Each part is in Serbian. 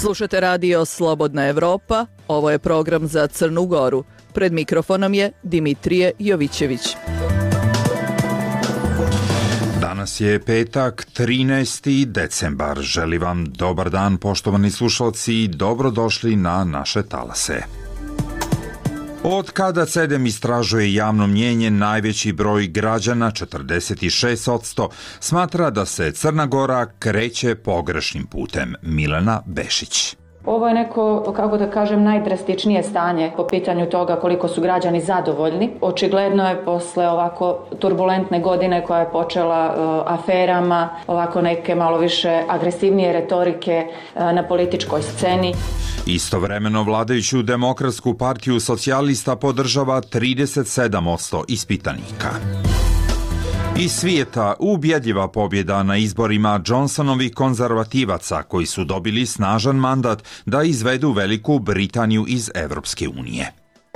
Slušate radio Slobodna Evropa, ovo je program za Crnu Goru. Pred mikrofonom je Dimitrije Jovićević. Danas je petak, 13. decembar. Želim vam dobar dan, poštovani slušalci, i dobrodošli na naše talase. Od kada CEDEM istražuje javno mnjenje, najveći broj građana, 46%, smatra da se Crna Gora kreće pogrešnim putem. Milena Bešić. Ovo je neko, kako da kažem, najdrastičnije stanje po pitanju toga koliko su građani zadovoljni. Očigledno je posle ovako turbulentne godine koja je počela aferama, ovako neke malo više agresivnije retorike na političkoj sceni. Istovremeno vladajuću Demokratsku partiju socijalista podržava 37% ispitanika. Iz svijeta ubjedljiva pobjeda na izborima Johnsonovih konzervativaca koji su dobili snažan mandat da izvedu Veliku Britaniju iz Evropske unije.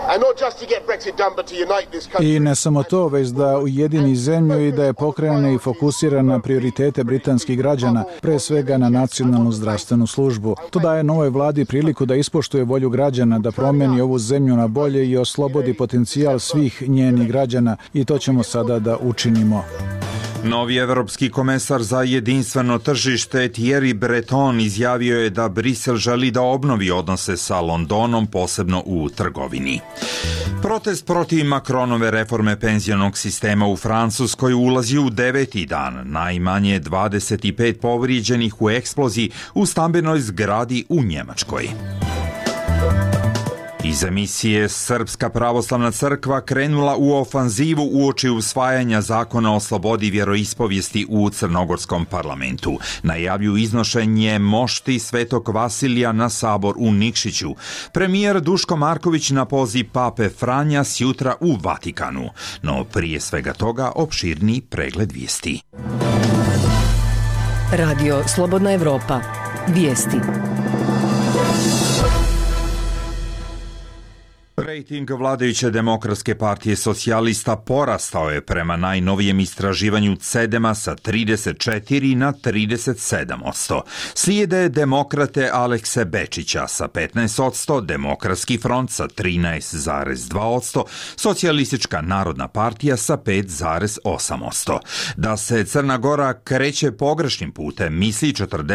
I ne samo to, već da ujedini zemlju i da je pokrene i fokusira na prioritete britanskih građana, pre svega na nacionalnu zdravstvenu službu. To daje novoj vladi priliku da ispoštuje volju građana, da promeni ovu zemlju na bolje i oslobodi potencijal svih njenih građana, i to ćemo sada da učinimo. Novi evropski komesar za jedinstveno tržište Thierry Breton izjavio je da Brisel želi da obnovi odnose sa Londonom, posebno u trgovini. Protest protiv Macronove reforme penzionog sistema u Francuskoj ulazi u 9. dan. Najmanje 25 povrijeđenih u eksploziji u stambenoj zgradi u Njemačkoj. Iz emisije Srpska pravoslavna crkva krenula u ofanzivu uoči usvajanja zakona o slobodi vjeroispovijesti u crnogorskom parlamentu. Najavljuju iznošenje mošti Svetog Vasilija na sabor u Nikšiću. Premijer Duško Marković na poziv pape Franja sjutra u Vatikanu. No prije svega toga opširni pregled vijesti. Radio Slobodna Evropa. Vijesti. Rejting vladajuće Demokratske partije socijalista porastao je prema najnovijem istraživanju CEDEM-a sa 34 na 37%. Slijede Demokrate Alekse Bečića sa 15%, Demokratski front sa 13,2%, Socijalistička narodna partija sa 5,8%. Da se Crna Gora kreće pogrešnim putem misli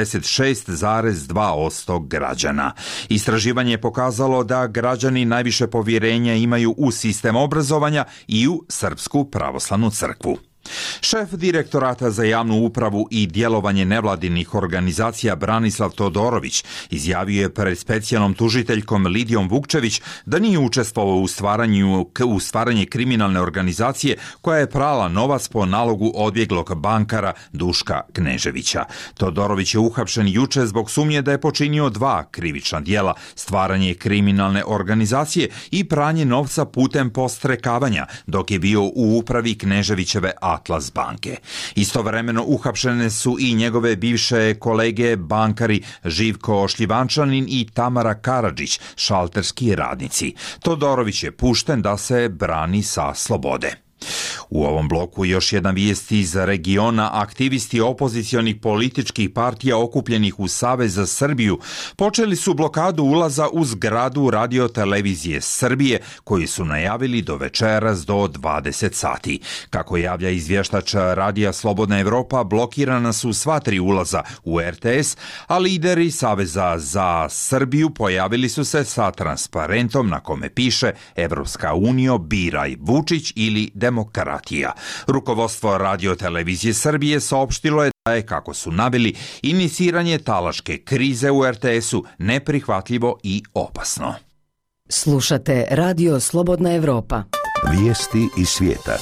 46,2% građana. Istraživanje je pokazalo da građani najviše povjerenja imaju u sistem obrazovanja i u Srpsku pravoslavnu crkvu. Šef direktorata za javnu upravu i djelovanje nevladinih organizacija Branislav Todorović izjavio je pred specijalnom tužiteljkom Lidijom Vukčević da nije učestvovao u stvaranje kriminalne organizacije koja je prala novac po nalogu odbjeglog bankara Duška Kneževića. Todorović je uhapšen juče zbog sumnje da je počinio 2 krivična djela: stvaranje kriminalne organizacije i pranje novca putem postrekavanja, dok je bio u upravi Kneževićeve Atlas banke. Istovremeno uhapšene su i njegove bivše kolege bankari Živko Šljivančanin i Tamara Karadžić, šalterski radnici. Todorović je pušten da se brani sa slobode. U ovom bloku još jedna vijest iz regiona. Aktivisti opozicionih političkih partija okupljenih u Savez za Srbiju počeli su blokadu ulaza u zgradu Radio-televizije Srbije, koji su najavili do večeras do 20 sati. Kako javlja izvještač Radija Slobodna Evropa, blokirana su sva 3 ulaza u RTS, a lideri Saveza za Srbiju pojavili su se sa transparentom na kome piše Evropska unija, biraj Vučić ili demokratija. Rukovodstvo Radio-televizije Srbije saopštilo je da je, kako su naveli, iniciranje talačke krize u RTS-u neprihvatljivo i opasno. Slušate Radio Slobodna Evropa. Vijesti iz svijeta.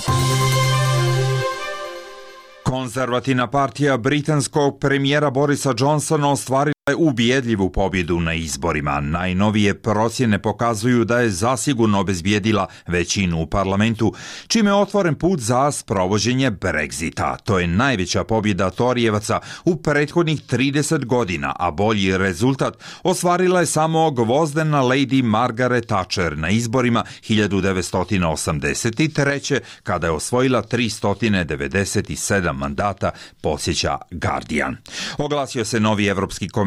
Konzervativna partija britanskog premijera Borisa Johnsona ostvarila je ubjedljivu pobjedu na izborima. Najnovije procjene pokazuju da je zasigurno obezbijedila većinu u parlamentu, čime je otvoren put za sprovođenje Brexita. To je najveća pobjeda Torijevaca u prethodnih 30 godina, a bolji rezultat ostvarila je samo gvozdena Lady Margaret Thatcher na izborima 1983. kada je osvojila 397 mandata, podsjeća Guardian. Oglasio se novi evropski komesar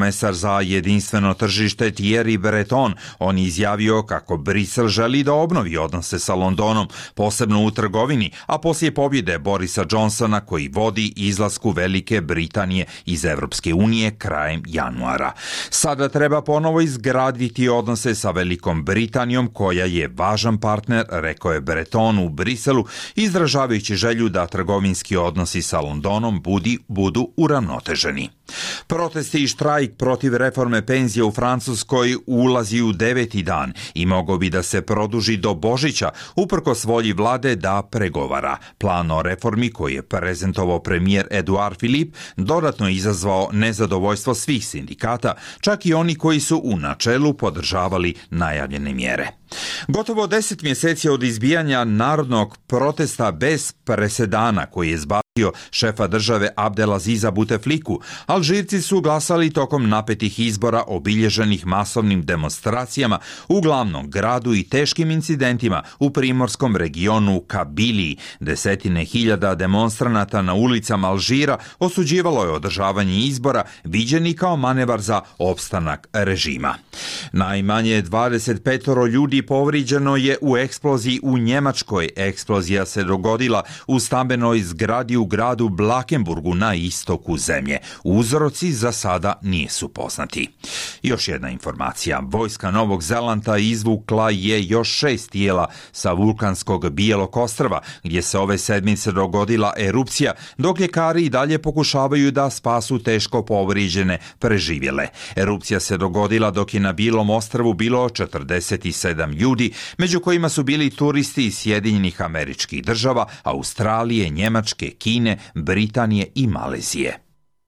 komesar za jedinstveno tržište Thierry Breton. On je izjavio kako Brisel želi da obnovi odnose sa Londonom, posebno u trgovini, a poslije pobjede Borisa Johnsona koji vodi izlasku Velike Britanije iz Evropske unije krajem januara. Sada treba ponovo izgraditi odnose sa Velikom Britanijom koja je važan partner, rekao je Breton u Briselu, izražavajući želju da trgovinski odnosi sa Londonom budu uravnoteženi. Protesti i štrajk protiv reforme penzije u Francuskoj ulazi u 9. dan i mogao bi da se produži do Božića, uprkos volji vlade da pregovara. Plan o reformi koji je prezentovao premijer Edouard Philippe dodatno izazvao nezadovoljstvo svih sindikata, čak i oni koji su u načelu podržavali najavljene mjere. Gotovo 10 mjeseci od izbijanja narodnog protesta bez presedana koji je zbavio šefa države Abdelaziza Boutefliku, Alžirci su glasali tokom napetih izbora obilježenih masovnim demonstracijama u glavnom gradu i teškim incidentima u primorskom regionu Kabiliji. Desetine hiljada demonstranata na ulicama Alžira osuđivalo je održavanje izbora, viđeni kao manevar za opstanak režima. Najmanje 25 ljudi povrijeđeno je u eksploziji u Njemačkoj. Eksplozija se dogodila u stambenoj zgradi u gradu Blankenburgu na istoku zemlje. Uzroci za sada nisu poznati. Još jedna informacija. Vojska Novog Zelanda izvukla je još 6 tijela sa vulkanskog Bijelog ostrva, gdje se ove sedmice dogodila erupcija, dok ljekari i dalje pokušavaju da spasu teško povrijeđene preživjele. Erupcija se dogodila dok je na Bijelom ostrvu bilo 47 ljudi, među kojima su bili turisti iz Sjedinjenih Američkih Država, Australije, Njemačke, Kine, Britanije i Malezije.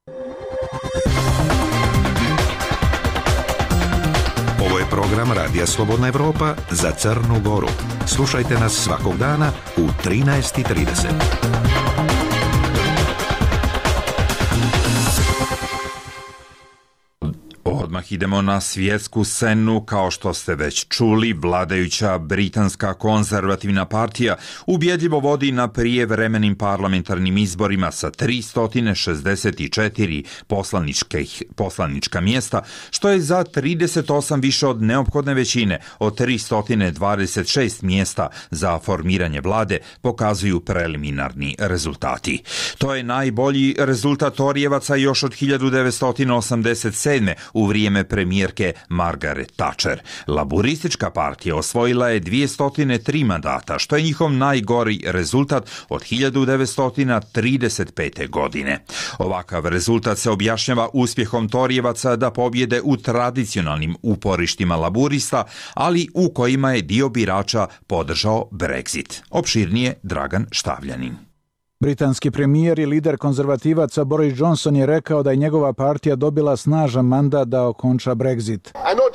Ovo je program Radija Slobodna Evropa za Crnu Goru. Slušajte nas svakog dana u 13:30. Odmah idemo na svjetsku scenu. Kao što ste već čuli, vladajuća britanska konzervativna partija ubjedljivo vodi na prijevremenim parlamentarnim izborima sa 364 poslanička mjesta, što je za 38 više od neophodne većine od 326 mjesta za formiranje vlade, pokazuju preliminarni rezultati. To je najbolji rezultat Torijevaca još od 1987. u vrijeme premijerke Margaret Thatcher. Laburistička partija osvojila je 203 mandata, što je njihov najgori rezultat od 1935. godine. Ovakav rezultat se objašnjava uspjehom Torijevaca da pobjede u tradicionalnim uporištima laburista, ali u kojima je dio birača podržao Brexit. Opširnije Dragan Štavljanin. Britanski premijer i lider konzervativaca Boris Johnson je rekao da je njegova partija dobila snažan mandat da okonča Brexit.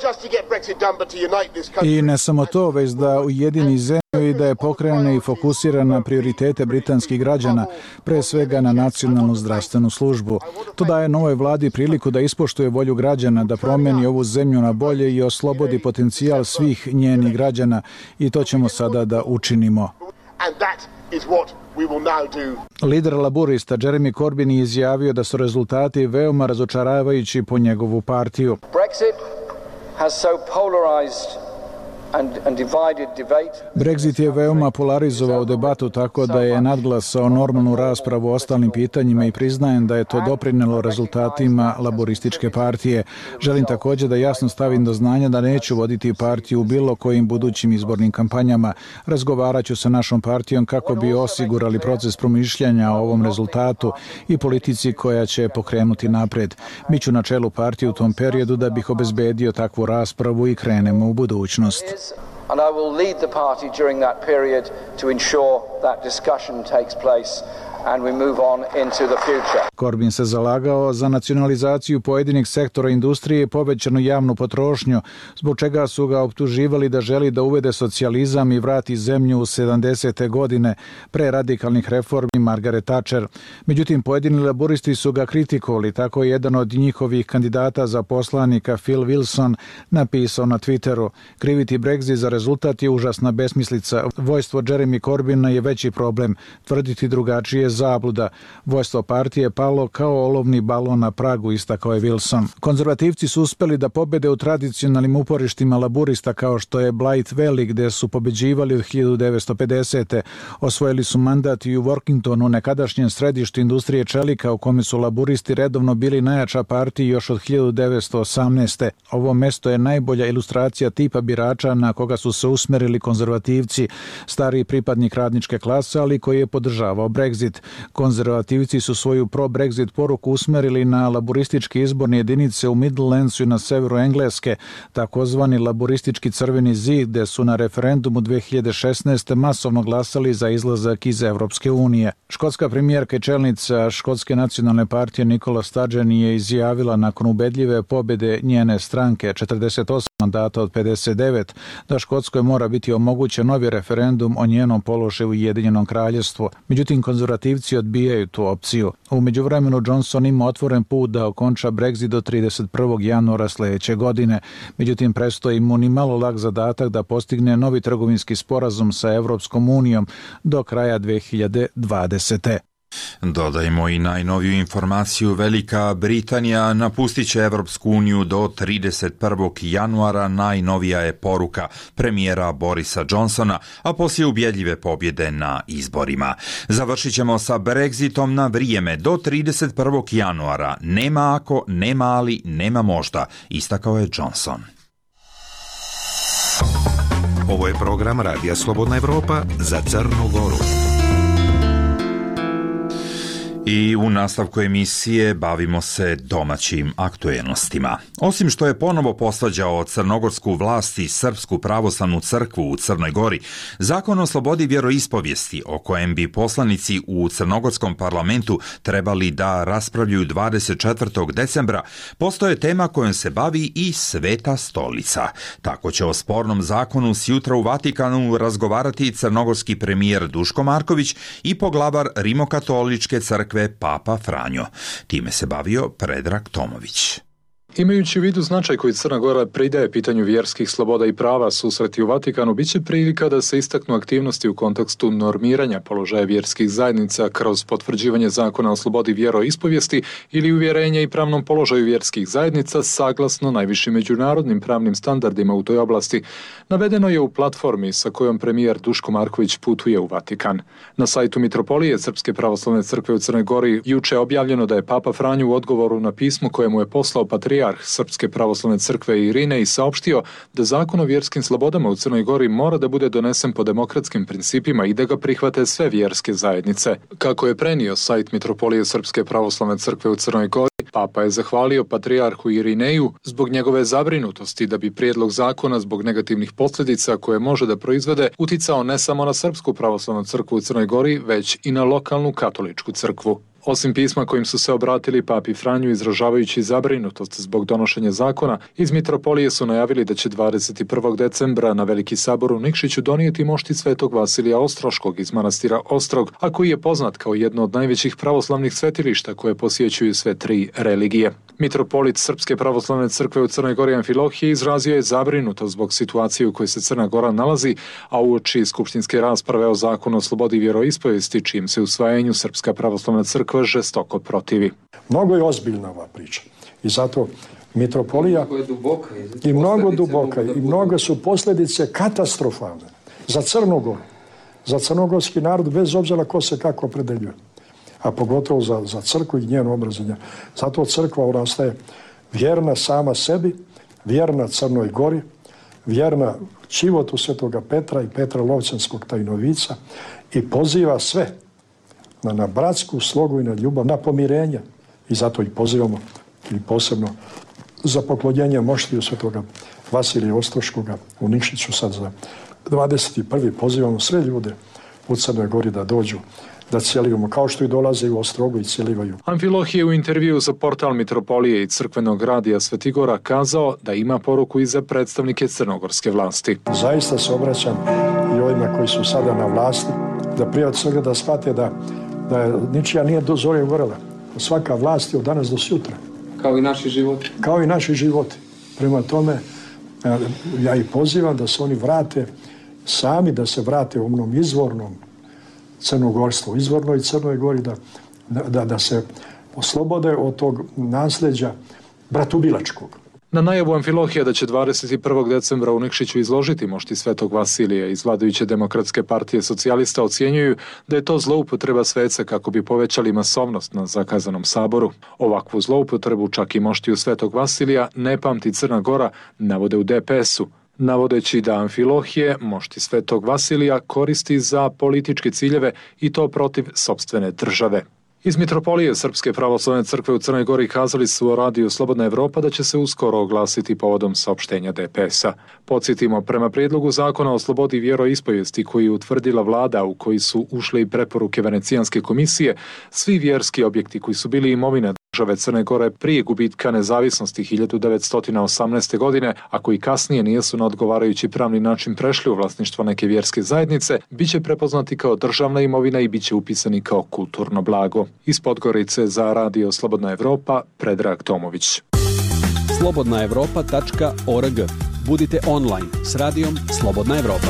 I ne samo to, već da ujedini zemlju i da je pokrene i fokusira na prioritete britanskih građana, pre svega na nacionalnu zdravstvenu službu. To daje novoj vladi priliku da ispoštuje volju građana, da promijeni ovu zemlju na bolje i oslobodi potencijal svih njenih građana, i to ćemo sada da učinimo. Lider laburista Jeremy Corbyn je izjavio da su rezultati veoma razočaravajući po njegovu partiju. Brexit je veoma polarizovao debatu tako da je nadglasao normalnu raspravu o ostalim pitanjima i priznajem da je to doprinelo rezultatima laborističke partije. Želim također da jasno stavim do znanja da neću voditi partiju u bilo kojim budućim izbornim kampanjama. Razgovarat ću sa našom partijom kako bi osigurali proces promišljanja o ovom rezultatu i politici koja će pokrenuti napred. Biću na čelu partije u tom periodu da bih obezbedio takvu raspravu i krenemo u budućnost. And I will lead the party during that period to ensure that discussion takes place and we move on into the future. Corbyn se zalagao za nacionalizaciju pojedinih sektora industrije i povećanu javnu potrošnju, zbog čega su ga optuživali da želi da uvede socijalizam i vrati zemlju u 70. godine pre radikalnih reformi Margaret Thatcher. Međutim, pojedini laburisti su ga kritikovali, tako je jedan od njihovih kandidata za poslanika Phil Wilson napisao na Twitteru: kriviti Brexit za rezultat je užasna besmislica. Vojstvo Jeremy Corbyna je veći problem. Tvrditi drugačije zabluda. Vođstvo partije je palo kao olovni balon na pragu, istakao je Wilson. Konzervativci su uspeli da pobede u tradicionalnim uporištima laburista kao što je Blythe Valley, gde su pobeđivali od 1950. Osvojili su mandat i u Workingtonu, nekadašnjem središtu industrije čelika, u kome su laburisti redovno bili najjača partija još od 1918. Ovo mesto je najbolja ilustracija tipa birača na koga su se usmerili konzervativci, stariji pripadnik radničke klase, ali koji je podržavao Brexit. Konzervativci su svoju pro-Brexit poruku usmerili na laburističke izborne jedinice u Midlandsu i na severu Engleske, takozvani laburistički crveni zid, gde su na referendumu 2016. masovno glasali za izlazak iz Evropske unije. Škotska premijerka i čelnica Škotske nacionalne partije Nicola Sturgeon je izjavila nakon ubedljive pobjede njene stranke 48 mandata od 59 da Škotskoj mora biti omogućen novi referendum o njenom položaju u Ujedinjenom kraljevstvu. Međutim, konzervativci odbijaju tu opciju. U međuvremenu Johnson ima otvoren put da okonča Brexit do 31. januara sljedeće godine. Međutim, prestoji mu ni malo lak zadatak da postigne novi trgovinski sporazum sa Evropskom unijom do kraja 2020. Dodajmo i najnoviju informaciju. Velika Britanija napustit će Evropsku uniju do 31. januara, najnovija je poruka premijera Borisa Johnsona, a poslije ubjedljive pobjede na izborima. Završit ćemo sa Brexitom na vrijeme do 31. januara. Nema ako, nema ali, nema možda, istakao je Johnson. Ovo je program Radija Slobodna Evropa za Crnu Goru. I u nastavku emisije bavimo se domaćim aktuelnostima. Osim što je ponovo posvađao crnogorsku vlast i Srpsku pravoslavnu crkvu u Crnoj Gori, Zakon o slobodi vjeroispovijesti, o kojem bi poslanici u crnogorskom parlamentu trebali da raspravljaju 24. decembra, postoje tema kojom se bavi i Sveta stolica. Tako će o spornom zakonu sjutra u Vatikanu razgovarati crnogorski premijer Duško Marković i poglavar Rimokatoličke crkve Papa Franjo. Time se bavio Predrag Tomović. Imajući u vidu značaj koji Crna Gora pridaje pitanju vjerskih sloboda i prava, susreti u Vatikanu biće prilika da se istaknu aktivnosti u kontekstu normiranja položaja vjerskih zajednica kroz potvrđivanje Zakona o slobodi vjeroispovijesti ili uvjerenja i pravnom položaju vjerskih zajednica saglasno najvišim međunarodnim pravnim standardima u toj oblasti. Navedeno je u platformi sa kojom premijer Duško Marković putuje u Vatikan. Na sajtu Mitropolije Srpske pravoslavne crkve u Crnoj Gori juče je objavljeno da je Papa Franjo u odgovoru na pismo koje mu je poslao patrijarh Srpske pravoslavne crkve Irinej saopštio da Zakon o vjerskim slobodama u Crnoj Gori mora da bude donesen po demokratskim principima i da ga prihvate sve vjerske zajednice. Kako je prenio sajt Mitropolije Srpske pravoslavne crkve u Crnoj Gori, Papa je zahvalio patrijarhu Irineju zbog njegove zabrinutosti da bi prijedlog zakona zbog negativnih posljedica koje može da proizvede uticao ne samo na Srpsku pravoslavnu crkvu u Crnoj Gori, već i na lokalnu katoličku crkvu. Osim pisma kojim su se obratili Papi Franju izražavajući zabrinutost zbog donošenja zakona, iz Mitropolije su najavili da će 21. decembra na Veliki sabor u Nikšiću donijeti mošti svetog Vasilija Ostroškog iz manastira Ostrog, a koji je poznat kao jedno od najvećih pravoslavnih svetilišta koje posjećuju sve tri religije. Mitropolit Srpske pravoslavne crkve u Crnoj Gori Amfilohije izrazio je zabrinutost zbog situacije u kojoj se Crna Gora nalazi, a uoči skupštinske rasprave o Zakonu o slobodi vjeroispovijesti, čijim se usvajanju Srpska pravoslavna crkva žestoko protivi. Mnogo je ozbiljna ova priča i zato Mitropolija i mnogo duboka i mnogo su posljedice katastrofalne za Crnu Goru, za crnogorski narod, bez obzira ko se kako opredeljuje, a pogotovo za crkvu i njeno obrazovanje. Zato crkva ostaje vjerna sama sebi, vjerna Crnoj Gori, vjerna životu svetoga Petra i Petra Lovćanskog tajnovica i poziva sve na bratsku slogu i na ljubav, na pomirenje. I zato ih pozivamo i posebno za poklonjenje moštiju svetoga Vasilija Ostroškoga u Nikšiću sad za 21. pozivamo sve ljude u Crnoj Gori da dođu, da cijelimo, kao što i dolaze u Ostrogu i cijelivaju. Amfilohije je u intervju za portal Mitropolije i crkvenog radija Svetigora kazao da ima poruku i za predstavnike crnogorske vlasti. Zaista se obraćam i ovima koji su sada na vlasti, da prije od svega da shvate da ničija nije do zore gorela. Svaka vlast je od danas do sutra. Kao i naši životi. Kao i naši životi. Prema tome, ja ih pozivam da se oni vrate, sami da se vrate u onom izvornom crnogorstvo u izvornoj Crnoj Gori, da se oslobode od tog nasljeđa bratubilačkog. Na najavu Amfilohija da će 21. decembra u Nikšiću izložiti mošti Svetog Vasilija iz vladajuće Demokratske partije socijalista ocjenjuju da je to zloupotreba sveca kako bi povećali masovnost na zakazanom saboru. Ovakvu zloupotrebu čak i moštiju Svetog Vasilija ne pamti Crna Gora, navode u DPS-u, navodeći da Amfilohije mošti Svetog Vasilija koristi za političke ciljeve i to protiv sopstvene države. Iz Mitropolije Srpske pravoslavne crkve u Crnoj Gori kazali su o radiju Slobodna Evropa da će se uskoro oglasiti povodom saopštenja DPS-a. Podsjetimo, prema prijedlogu zakona o slobodi vjeroispovijesti koji je utvrdila vlada u koji su ušle i preporuke Venecijanske komisije, svi vjerski objekti koji su bili imovina države Crne Gore prije gubitka nezavisnosti 1918. godine, a koji kasnije nisu na odgovarajući pravni način prešli u vlasništvo neke vjerske zajednice, bit će prepoznati kao državna imovina i bit će upisani kao kulturno blago. Iz Podgorice za radio Slobodna Evropa, Predrag Tomović. slobodnaevropa.org. Budite online s radijom Slobodna Evropa.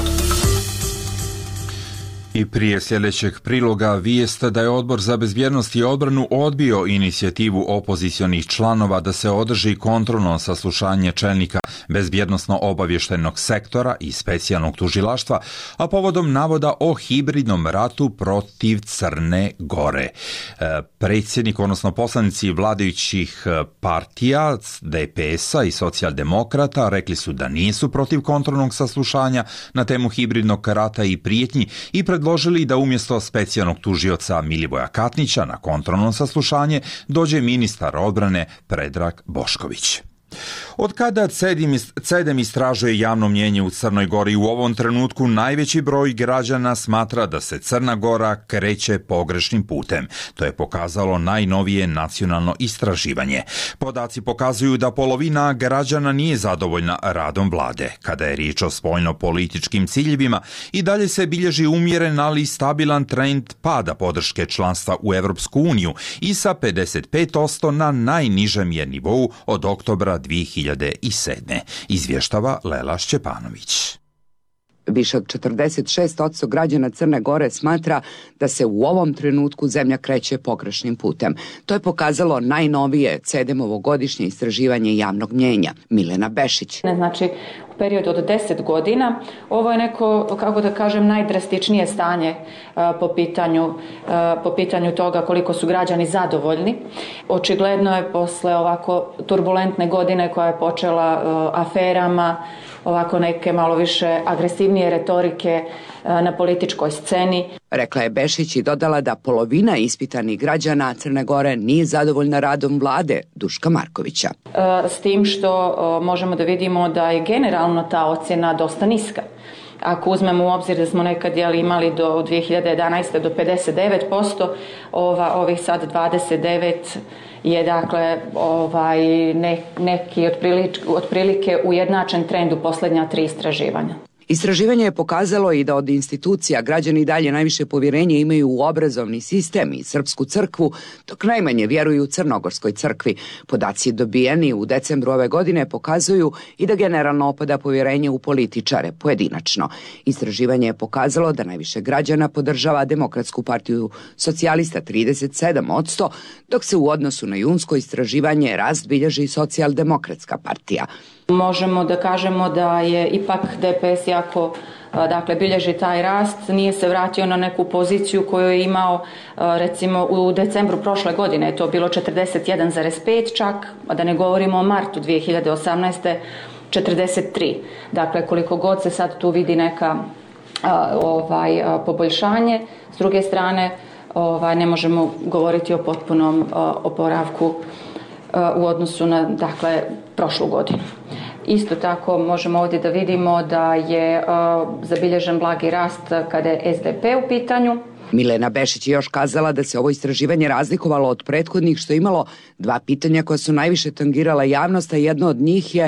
I prije sljedećeg priloga vijest da je Odbor za bezbjednost i odbranu odbio inicijativu opozicionih članova da se održi kontrolno saslušanje čelnika bezbjednosno-obavještajnog sektora i specijalnog tužilaštva, a povodom navoda o hibridnom ratu protiv Crne Gore. Predsjednik, odnosno poslanici vladajućih partija, DPS-a i socijaldemokrata rekli su da nisu protiv kontrolnog saslušanja na temu hibridnog rata i prijetnji i predložili da umjesto specijalnog tužioca Milivoja Katnića na kontrolno saslušanje dođe ministar odbrane Predrag Bošković. Od kada CEDEM istražuje javno mnijenje u Crnoj Gori, u ovom trenutku najveći broj građana smatra da se Crna Gora kreće pogrešnim putem. To je pokazalo najnovije nacionalno istraživanje. Podaci pokazuju da polovina građana nije zadovoljna radom vlade. Kada je riječ o spoljno-političkim ciljevima, i dalje se bilježi umjeren, ali stabilan trend pada podrške članstva u Europsku uniju i sa 55% na najnižem je nivou od oktobra 2007. Izvještava Lela Šćepanović. Više od 46% građana Crne Gore smatra da se u ovom trenutku zemlja kreće pogrešnim putem. To je pokazalo najnovije CEDEM-ovo godišnje istraživanje javnog mnijenja. Milena Bešić. Znači, u periodu od 10 godina ovo je neko, kako da kažem, najdrastičnije stanje po pitanju toga koliko su građani zadovoljni. Očigledno je posle ovako turbulentne godine koja je počela aferama, ovako neke malo više agresivnije retorike na političkoj sceni. Rekla je Bešić i dodala da polovina ispitanih građana Crne Gore nije zadovoljna radom vlade Duška Markovića. S tim što možemo da vidimo da je generalno ta ocjena dosta niska. Ako uzmemo u obzir da smo nekad imali do 2011. do 59%, ovih sad 29% je dakle neki otprilike ujednačen trend u posljednja 3 istraživanja. Istraživanje je pokazalo i da od institucija građani i dalje najviše povjerenje imaju u obrazovni sistem i srpsku crkvu, dok najmanje vjeruju u Crnogorskoj crkvi. Podaci dobijeni u decembru ove godine pokazuju i da generalno opada povjerenje u političare pojedinačno. Istraživanje je pokazalo da najviše građana podržava Demokratsku partiju socijalista 37%, dok se u odnosu na junsko istraživanje rast bilježi Socijaldemokratska partija. Možemo da kažemo da je ipak DPS jako, bilježi taj rast, nije se vratio na neku poziciju koju je imao recimo u decembru prošle godine, je to bilo 41,5 čak, a da ne govorimo o martu 2018. 43. Dakle, koliko god se sad tu vidi neka poboljšanje, s druge strane ne možemo govoriti o potpunom oporavku u odnosu na prošlu godinu. Isto tako možemo ovdje da vidimo da je zabilježen blagi rast kada je SDP u pitanju. Milena Bešić je još kazala da se ovo istraživanje razlikovalo od prethodnih što je imalo 2 pitanja koja su najviše tangirala javnost, a jedno od njih je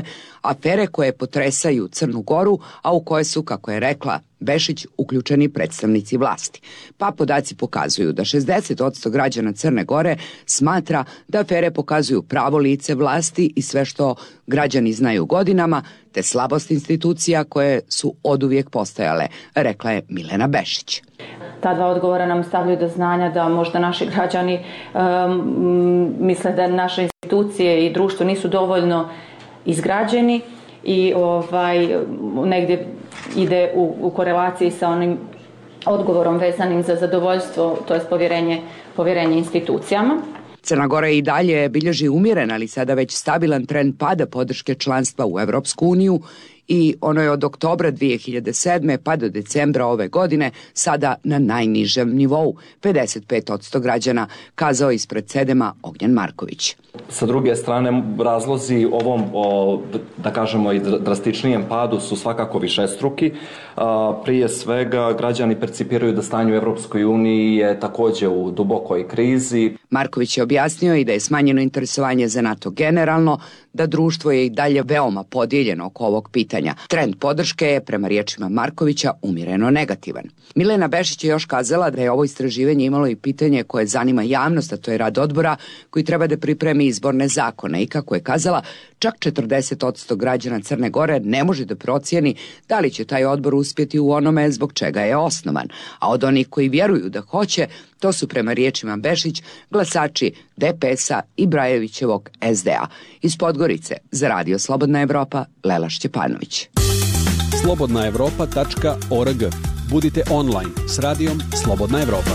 afere koje potresaju Crnu Goru, a u koje su, kako je rekla Bešić, uključeni predstavnici vlasti. Pa podaci pokazuju da 60% građana Crne Gore smatra da afere pokazuju pravo lice vlasti i sve što građani znaju godinama, te slabost institucija koje su oduvijek postojale, rekla je Milena Bešić. Ta dva odgovora nam stavljaju do znanja da možda naši građani misle da naše institucije i društvo nisu dovoljno izgrađeni i negdje ide u korelaciji sa onim odgovorom vezanim za zadovoljstvo, to je povjerenje institucijama. Crna Gora i dalje bilježi umjeren, ali sada već stabilan trend pada podrške članstva u Europsku uniju i ono je od oktobra 2007. pa do decembra ove godine sada na najnižem nivou, 55% građana, kazao ispred Sedema Ognjen Marković. Sa druge strane, razlozi ovom, da kažemo, i drastičnijem padu su svakako višestruki. Prije svega, građani percipiraju da stanje u Europskoj uniji je također u dubokoj krizi. Marković je objasnio i da je smanjeno interesovanje za NATO generalno, da društvo je i dalje veoma podijeljeno oko ovog pitanja. Trend podrške je, prema riječima Markovića, umjereno negativan. Milena Bešić je još kazala da je ovo istraživanje imalo i pitanje koje zanima javnost, a to je rad odbora koji treba da pripremi izborne zakone i, kako je kazala, čak 40% građana Crne Gore ne može da procijeni da li će taj odbor uspjeti u onome zbog čega je osnovan, a od onih koji vjeruju da hoće, to su, prema riječima Bešić, glasači DPS-a i Brajevićevog SDA. Iz Podgorice za Radio Slobodna Evropa, Lela Šćepanović. slobodnaevropa.org. Budite online s radijom Slobodna Evropa.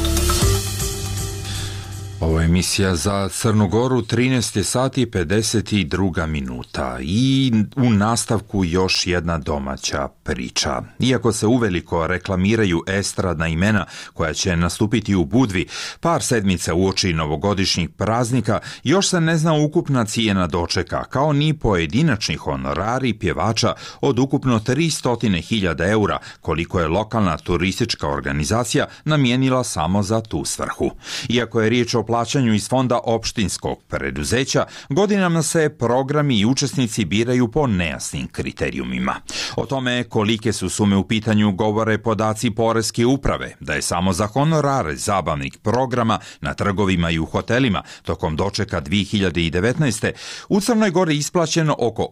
Ovo je emisija za Crnu Goru, 13 sati 52 minuta i u nastavku još jedna domaća priča. Iako se uveliko reklamiraju estradna imena koja će nastupiti u Budvi, par sedmica uoči novogodišnjih praznika, još se ne zna ukupna cijena dočeka, kao ni pojedinačni honorari pjevača od ukupno 300.000 eura, koliko je lokalna turistička organizacija namijenila samo za tu svrhu. Iako je riječ o plaćanju iz fonda opštinskog preduzeća, godinama se programi i učesnici biraju po nejasnim kriterijumima. O tome kolike su sume u pitanju govore podaci Poreske uprave, da je samo za honorare zabavnih programa na trgovima i u hotelima tokom dočeka 2019. u Crnoj Gori isplaćeno oko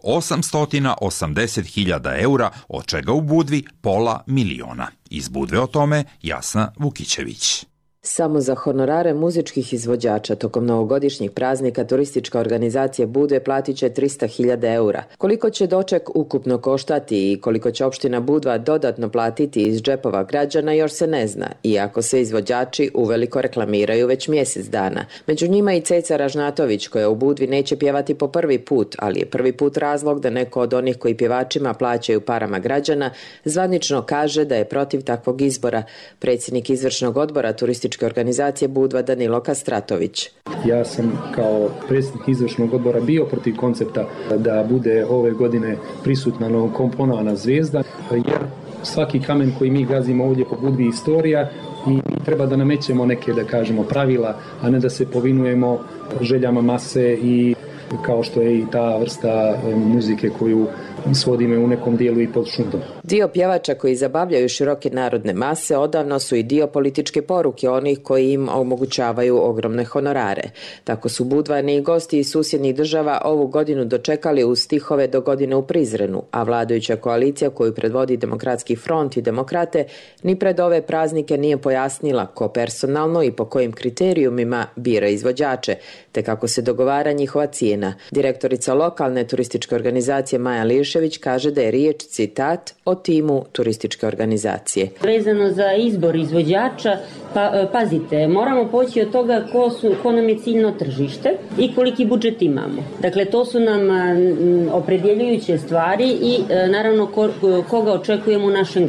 880.000 eura, od čega u Budvi pola miliona. Iz Budve o tome Jasna Vukićević. Samo za honorare muzičkih izvođača tokom novogodišnjih praznika turistička organizacija Budve platit će 300.000 eura. Koliko će doček ukupno koštati i koliko će opština Budva dodatno platiti iz džepova građana još se ne zna, iako se izvođači uveliko reklamiraju već mjesec dana. Među njima i Ceca Ražnatović, koja u Budvi neće pjevati po prvi put, ali je prvi put razlog da neko od onih koji pjevačima plaćaju parama građana zvanično kaže da je protiv takvog izbora. Predsjednik izvršnog odbora turističke organizacije Budva Danilo Kastratović. Ja sam kao predsjednik izvršnog odbora bio protiv koncepta da bude ove godine prisutna novokomponovana zvijezda, jer svaki kamen koji mi gazimo ovdje po Budvi istorija i treba da namećemo neke, da kažemo, pravila, a ne da se povinujemo željama mase i kao što je i ta vrsta muzike koju svodimo u nekom dijelu i pod šundom. Dio pjevača koji zabavljaju široke narodne mase odavno su i dio političke poruke onih koji im omogućavaju ogromne honorare. Tako su Budvani i gosti iz susjednih država ovu godinu dočekali uz stihove Do godine u Prizrenu, a vladajuća koalicija koju predvodi Demokratski front i Demokrate ni pred ove praznike nije pojasnila ko personalno i po kojim kriterijumima bira izvođače, te kako se dogovara njihova cijena. Direktorica lokalne turističke organizacije Maja Lišević kaže da je riječ, citat, o timu turističke organizacije. Vezano za izbor izvođača, pazite, moramo poći od toga ko nam je ciljno tržište i koliki budžet imamo. Dakle, to su nam opredjeljujuće stvari i naravno koga očekujemo u našem gradu.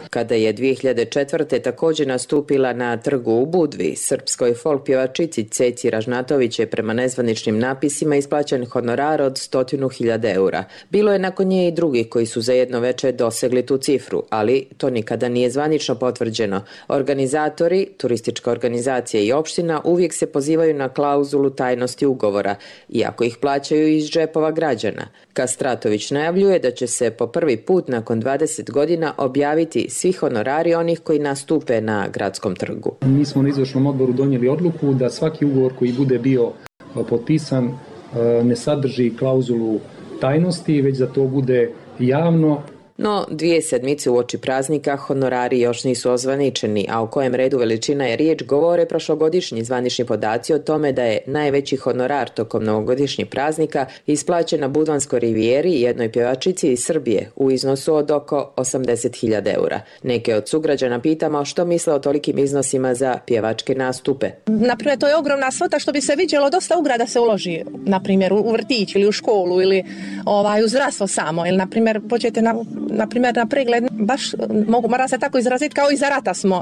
kada je 2004. također nastupila na trgu u Budvi. Srpskoj folk pjevačici Ceci Ražnatović je prema nezvaničnim napisima isplaćen honorar od 100.000 eura. Bilo je nakon nje i drugih koji su za jedno večer dosegli tu cifru, ali to nikada nije zvanično potvrđeno. Organizatori, turistička organizacija i opština uvijek se pozivaju na klauzulu tajnosti ugovora, iako ih plaćaju iz džepova građana. Kastratović najavljuje da će se po prvi put nakon 20 godina objaviti svi honorari onih koji nastupe na gradskom trgu. Mi smo na izvršnom odboru donijeli odluku da svaki ugovor koji bude bio potpisan ne sadrži klauzulu tajnosti, već da to bude javno. No, 2 sedmice uoči praznika honorari još nisu ozvaničeni, a o kojem redu veličina je riječ govore prošlogodišnji zvanični podaci o tome da je najveći honorar tokom novogodišnjih praznika isplaćen na Budvanskoj rivijeri jednoj pjevačici iz Srbije u iznosu od oko 80.000 eura. Neke od sugrađana pitamo što misle o tolikim iznosima za pjevačke nastupe. Naprimjer, to je ogromna svota što bi se vidjelo dosta ugrada se uloži, naprimjer u vrtić ili u školu ili u zdravstvo samo, ili naprimjer pođete na pregled, baš mora se tako izraziti kao iza rata smo.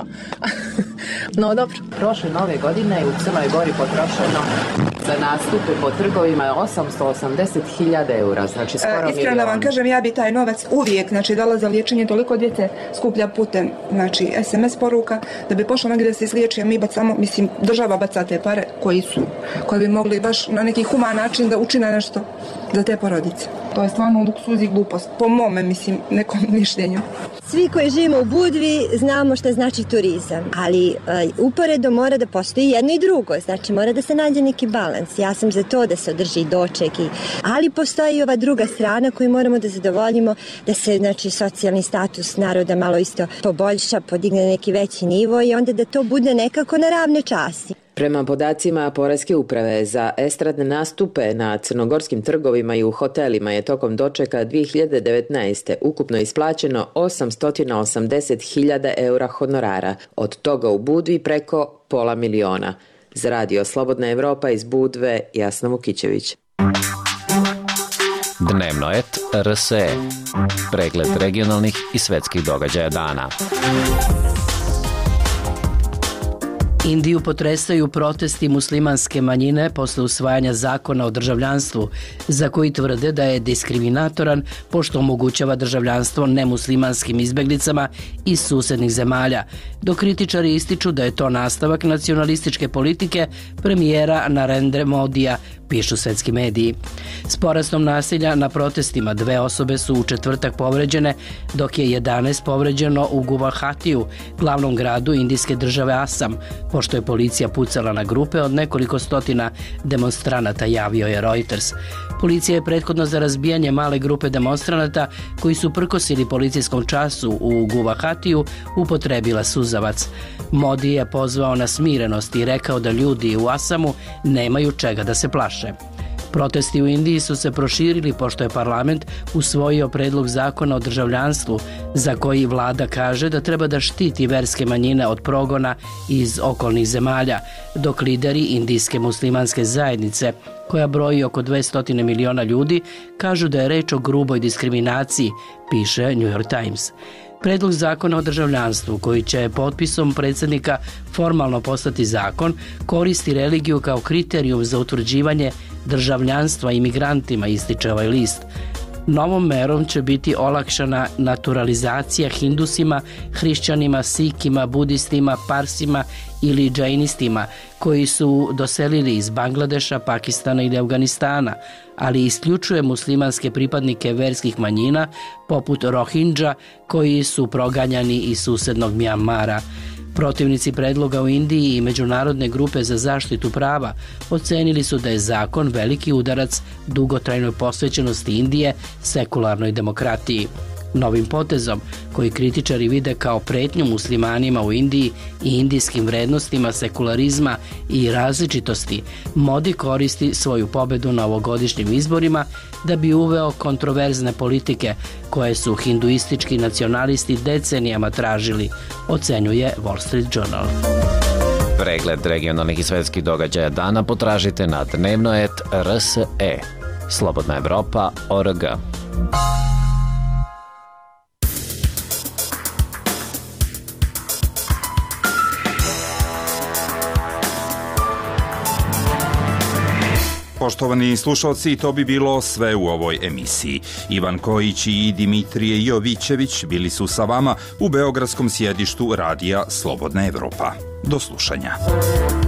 No dobro. Prošle nove godine u Crnoj Gori potrošeno za nastupe po trgovima je 880.000 eura, znači skoro milion. Iskreno vam kažem, ja bi taj novac uvijek, znači dala za liječenje toliko djece skuplja putem, znači SMS poruka, da bi pošla negdje da se izliječi, a mi bacamo, mislim, država baca te pare koji bi mogli baš na neki human način da učine nešto za te porodice. To je stvarno luksuz i glupost, po mome, mislim, nekom mišljenju. Svi koji živimo u Budvi znamo što znači turizam, ali uporedo mora da postoji jedno i drugo, znači mora da se nađe neki balans. Ja sam za to da se održi doček, ali postoji i ova druga strana koju moramo da zadovoljimo, da se znači socijalni status naroda malo isto poboljša, podigne na neki veći nivo i onda da to bude nekako na ravne časti. Prema podacima Poreske uprave za estradne nastupe na crnogorskim trgovima i u hotelima je tokom dočeka 2019. ukupno isplaćeno 880.000 eura honorara, od toga u Budvi preko $500.000. Za Radio Slobodna Evropa iz Budve, Jasna Vukićević. Dnevnoet RSE. Pregled regionalnih i svetskih događaja dana. Indiju potresaju protesti muslimanske manjine posle usvajanja zakona o državljanstvu, za koji tvrde da je diskriminatoran pošto omogućava državljanstvo nemuslimanskim izbeglicama iz susednih zemalja, dok kritičari ističu da je to nastavak nacionalističke politike premijera Narendra Modija, pišu svetski mediji. S porastom nasilja na protestima 2 osobe su u četvrtak povređene, dok je 11 povređeno u Guvahatiju, glavnom gradu indijske države Asam, pošto je policija pucala na grupe od nekoliko stotina demonstranata, javio je Reuters. Policija je prethodno za razbijanje male grupe demonstranata koji su prkosili policijskom času u Guvahatiju upotrebila suzavac. Modi je pozvao na smirenost i rekao da ljudi u Asamu nemaju čega da se plaše. Protesti u Indiji su se proširili pošto je parlament usvojio predlog zakona o državljanstvu, za koji vlada kaže da treba da štiti verske manjine od progona iz okolnih zemalja, dok lideri indijske muslimanske zajednice, koja broji oko 200 miliona ljudi, kažu da je reč o gruboj diskriminaciji, piše New York Times. Predlog zakona o državljanstvu, koji će potpisom predsjednika formalno postati zakon, koristi religiju kao kriterijum za utvrđivanje državljanstva imigrantima, ističe ovaj list. Novom merom će biti olakšana naturalizacija hindusima, hrišćanima, sikima, budistima, parsima ili džajnistima koji su doselili iz Bangladeša, Pakistana ili Afganistana, ali isključuje muslimanske pripadnike verskih manjina poput Rohingya koji su proganjani iz susednog Mjanmara. Protivnici predloga u Indiji i međunarodne grupe za zaštitu prava ocenili su da je zakon veliki udarac dugotrajnoj posvećenosti Indije sekularnoj demokratiji. Novim potezom, koji kritičari vide kao pretnju muslimanima u Indiji i indijskim vrednostima sekularizma i različitosti, Modi koristi svoju pobedu na ovogodišnjim izborima da bi uveo kontroverzne politike koje su hinduistički nacionalisti decenijama tražili, ocenjuje Wall Street Journal. Pregled regionalnih i svetskih događaja dana potražite na Dnevnoet RSE. Slobodna Evropa.org. poštovani slušalci, to bi bilo sve u ovoj emisiji. Ivan Kojić i Dimitrije Jovićević bili su sa vama u beogradskom sjedištu Radija Slobodna Evropa. Do slušanja.